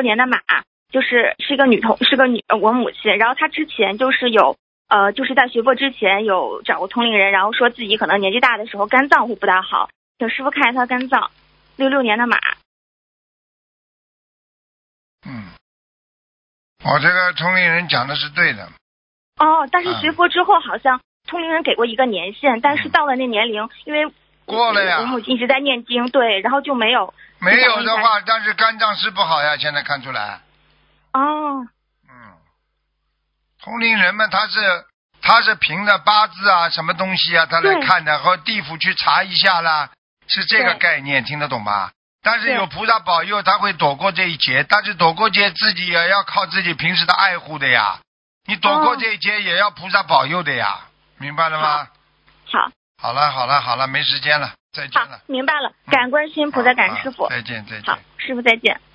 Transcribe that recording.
多年的马，就是是个我母亲，然后她之前就是就是在学佛之前有找过通灵人，然后说自己可能年纪大的时候肝脏会不大好，请师傅看一下她肝脏，66年的马。 我这个通灵人讲的是对的。 但是学佛之后好像通灵人给过一个年限，但是到了那年龄，因为过了呀， 我母亲一直在念经，对，然后就没有的话，但是肝脏是不好呀，现在看出来。通灵人们他是凭着八字啊什么东西啊他来看的，和地府去查一下啦，是这个概念，听得懂吧？但是有菩萨保佑他会躲过这一劫，但是躲过劫自己也要靠自己平时的爱护的呀，你躲过这一劫也要菩萨保佑的呀，明白了吗？好了，没时间了，再见了。 好，明白了，感恩观世音菩萨，感恩师傅。 再见。 好，师傅再见。